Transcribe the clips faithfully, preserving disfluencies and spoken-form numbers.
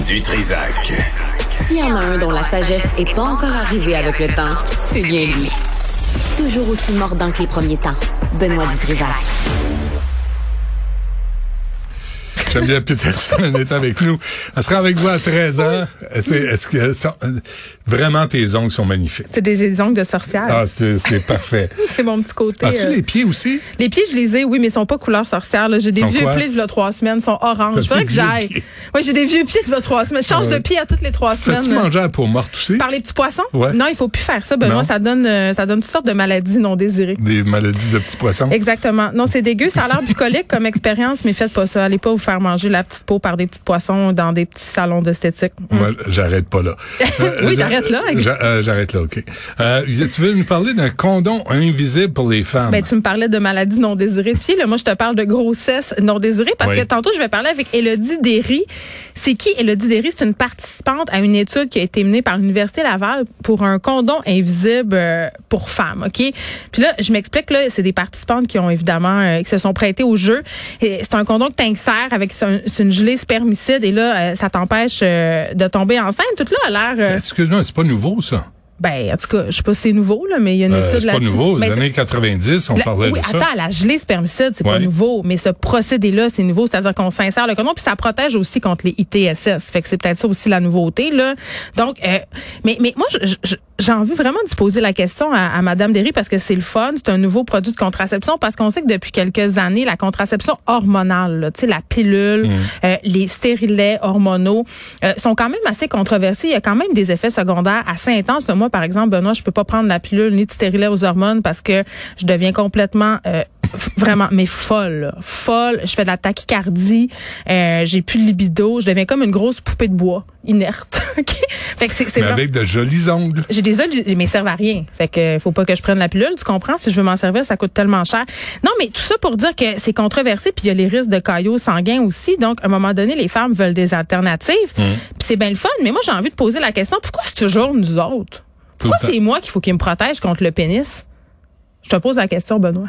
Du Trizac. S'il y en a un dont la sagesse n'est pas encore arrivée avec le temps, c'est bien lui. Toujours aussi mordant que les premiers temps. Benoît Du Trizac. Geneviève Peterson est avec nous. Elle sera avec vous à treize heures. C'est, est-ce que ça, vraiment tes ongles sont magnifiques? C'est des, des ongles de sorcière. Ah, c'est, c'est parfait. C'est mon petit côté. As-tu euh... les pieds aussi? Les pieds, je les ai, oui, mais ils sont pas couleur sorcière. Là. J'ai des Sont vieux quoi? pieds de là, trois semaines, ils sont orange. Il faudrait que j'aille. Oui, j'ai des vieux pieds de là, trois semaines. Je change ouais. de pied à toutes les trois semaines. Fais-tu manger à la peau morte aussi? Par les petits poissons? Ouais. Non, il faut plus faire ça. Ben non. moi, ça donne, euh, ça donne toutes sortes de maladies non désirées. Des maladies de petits poissons? Exactement. Non, c'est dégueu. Ça a l'air bucolique comme expérience, mais faites pas ça. Allez pas vous faire manger la petite peau par des petits poissons dans des petits salons d'esthétique. Moi, j'arrête pas là. Euh, oui, j'arrête là. J'a, euh, j'arrête là, OK. Euh, tu veux nous parler d'un condom invisible pour les femmes? Ben, tu me parlais de maladies non désirées. Puis là, moi, je te parle de grossesse non désirée parce oui. que tantôt, je vais parler avec Élodie Derry. C'est qui, Élodie Derry? C'est une participante à une étude qui a été menée par l'Université Laval pour un condom invisible euh, pour femmes, OK? Puis là, je m'explique, là, c'est des participantes qui ont évidemment, euh, qui se sont prêtées au jeu. Et c'est un condom que t'insères avec, c'est, c'est une gelée spermicide et là, euh, ça t'empêche euh, de tomber enceinte. Tout là a l'air... Euh, Excuse-moi, c'est pas nouveau, ça? Ben, en tout cas, je sais pas si c'est nouveau, là, mais il y a une euh, étude c'est là-dessus. pas nouveau. Les mais années quatre-vingt-dix, on la, parlait oui, de ça. Attends, la gelée spermicide, c'est ouais. pas nouveau, mais ce procédé-là, c'est nouveau. C'est-à-dire qu'on s'insère le condom, puis ça protège aussi contre les I T S S. Fait que c'est peut-être ça aussi la nouveauté, là. Donc, euh, mais, mais moi, je, je, j'ai envie vraiment de se poser la question à, à Madame Derry parce que c'est le fun. C'est un nouveau produit de contraception parce qu'on sait que depuis quelques années, la contraception hormonale, tu sais, la pilule, mmh. euh, les stérilets hormonaux, euh, sont quand même assez controversés. Il y a quand même des effets secondaires assez intenses. Moi, par exemple, Benoît, je peux pas prendre la pilule ni de stérilet aux hormones parce que je deviens complètement euh, vraiment mais folle là. folle je fais de la tachycardie, euh, j'ai plus de libido, je deviens comme une grosse poupée de bois inerte. OK, fait que c'est, c'est mais vraiment... avec de jolis ongles. J'ai des ongles mais ils servent à rien, fait que faut pas que je prenne la pilule, tu comprends? Si je veux m'en servir, ça coûte tellement cher. Non, mais tout ça pour dire que c'est controversé, puis il y a les risques de caillots sanguins aussi. Donc à un moment donné, les femmes veulent des alternatives, mmh. puis c'est bien le fun, mais moi j'ai envie de poser la question, pourquoi c'est toujours nous autres? Pourquoi c'est moi qu'il faut qu'il me protège contre le pénis? Je te pose la question, Benoît.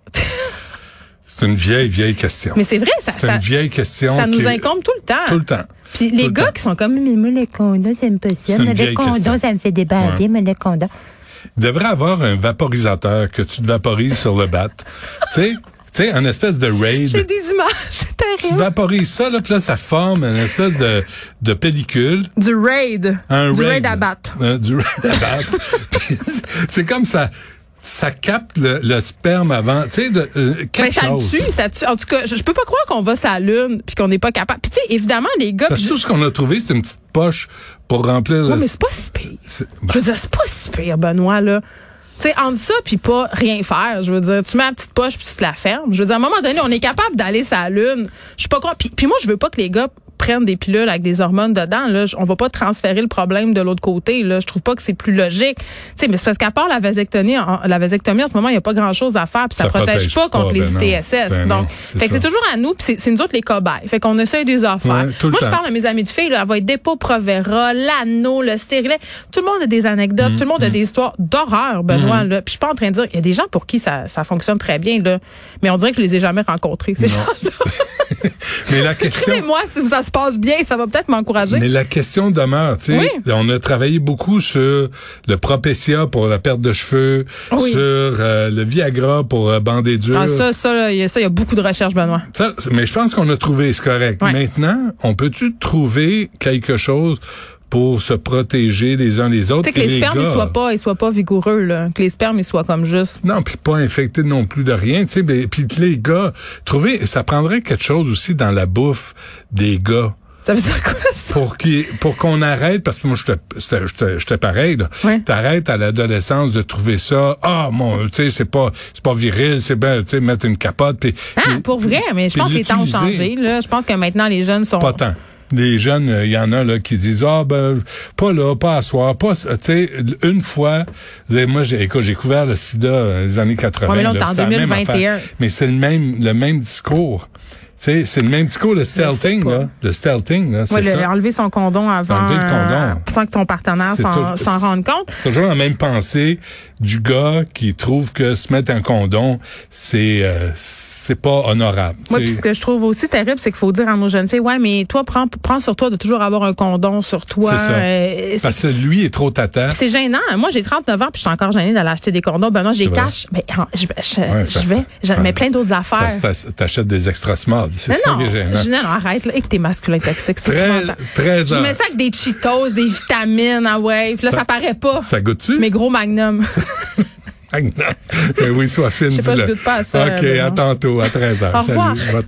C'est une vieille, vieille question. Mais c'est vrai, ça, c'est ça, une vieille question. Ça nous qui... incombe tout le temps. Tout le temps. Puis les gars qui sont comme, mais moi, le condom, ça me passionne. Le condom, question. Ça me fait déballer, ouais. mais le condom. Il devrait avoir un vaporisateur que tu te vaporises sur le bat. Tu sais? Tu sais, une espèce de raid. J'ai des images, c'est terrible. Tu vaporises ça, là, puis là, ça forme une espèce de, de pellicule. Du raid. Un du raid. raid à battre. Euh, du raid à battre. C'est comme ça. Ça capte le, le sperme avant, tu sais, de euh, quelque ben, ça chose. tue, ça tue. En tout cas, je, je peux pas croire qu'on va sur la lune puis qu'on n'est pas capable. Puis tu sais, évidemment, les gars... Parce que tout ce qu'on a trouvé, c'est une petite poche pour remplir... Ouais, le... mais c'est pas si pire. C'est... Ben... Je veux dire, c'est pas si pire, Benoît, là. Tu sais, entre ça puis pas rien faire, je veux dire, tu mets la petite poche puis tu te la fermes. Je veux dire, à un moment donné, on est capable d'aller sur la lune. Je suis pas croire. Puis, puis moi, je veux pas que les gars prennent des pilules avec des hormones dedans. Là, on va pas transférer le problème de l'autre côté. Là, je trouve pas que c'est plus logique. Tu sais, mais c'est parce qu'à part la vasectomie, en, la vasectomie en ce moment, il y a pas grand chose à faire. Puis ça, ça protège, protège pas contre pas, les ben I T S S. Ben Donc, non, c'est fait que c'est toujours à nous. Puis c'est, c'est nous autres les cobayes. Fait qu'on essaye des affaires. Ouais, moi, je parle à mes amis de filles. Là, elle va être Depo-Provera, l'anneau, le stérilet. Tout le monde a des anecdotes. Mmh, tout le monde mmh. a des histoires d'horreur, Benoît. Mmh. Là. Puis je suis pas en train de dire, il y a des gens pour qui ça, ça fonctionne très bien. Là, mais on dirait que je les ai jamais rencontrés. Ces gens-là. Mais la question. Écrivez-moi si ça se passe bien, ça va peut-être m'encourager. Mais la question demeure, tu sais. Oui. On a travaillé beaucoup sur le Propecia pour la perte de cheveux, oui. sur euh, le Viagra pour euh, bander dur. Ah, ça, ça, il y a ça, il y a beaucoup de recherches, Benoît. Ça, mais je pense qu'on a trouvé, c'est correct. Ouais. Maintenant, on peut-tu trouver quelque chose pour se protéger les uns les autres? Tu sais, que les, les spermes, gars, ils soient pas, ils soient pas vigoureux, là. Que les spermes, ils soient comme juste. Non, puis pas infectés non plus de rien, tu sais. Puis les gars, trouver, ça prendrait quelque chose aussi dans la bouffe des gars. Ça veut dire quoi, ça? Pour, qu'il, pour qu'on arrête, parce que moi, j'étais, j'étais, j'étais pareil, là. Ouais. T'arrêtes à l'adolescence de trouver ça, ah, mon, tu sais, c'est pas, c'est pas viril, c'est bien, tu sais, mettre une capote. Pis, ah, pis, pour vrai, mais je pense que les temps ont changé, là. Je pense que maintenant, les jeunes sont... Pas tant. Les jeunes, il y en a là qui disent ah ben pas là, pas à soir, pas tu sais une fois. Moi j'ai écoute, j'ai couvert le sida dans les années quatre-vingts. Ouais, mais là, on là, est en deux mille vingt et un. Mais c'est le même le même discours. sais, c'est le même discours, le stealthing, là. Le stealthing, là, c'est ouais, ça. Le, enlever son condom avant, enlever le condom. Euh, sans que ton partenaire s'en, toujours, s'en rende compte. C'est toujours la même pensée du gars qui trouve que se mettre un condom, c'est euh, c'est pas honorable. Oui, puis ce que je trouve aussi terrible, c'est qu'il faut dire à nos jeunes filles, ouais, mais toi, prends, prends sur toi de toujours avoir un condom sur toi. C'est ça. Euh, c'est... Parce que lui est trop tata. C'est gênant. Moi, j'ai trente-neuf ans, puis je suis encore gênée d'aller acheter des condoms. Ben non, je les cache. Ben, je, je, ouais, je vais, je mets plein d'autres affaires. Parce que t'achètes des extra small. C'est mais ça non, qui est gênant. Je, non, non, arrête, là. Et que t'es masculin toxique. Très, très Je mets ça avec des Cheetos, des vitamines, ah ouais. Puis là, ça, ça paraît pas. Ça goûte-tu? Mes gros magnums. Magnum. Ben oui, sois fine. Je sais pas, je goûte pas à ça. OK, à tantôt, à treize heures. Au revoir. Salut.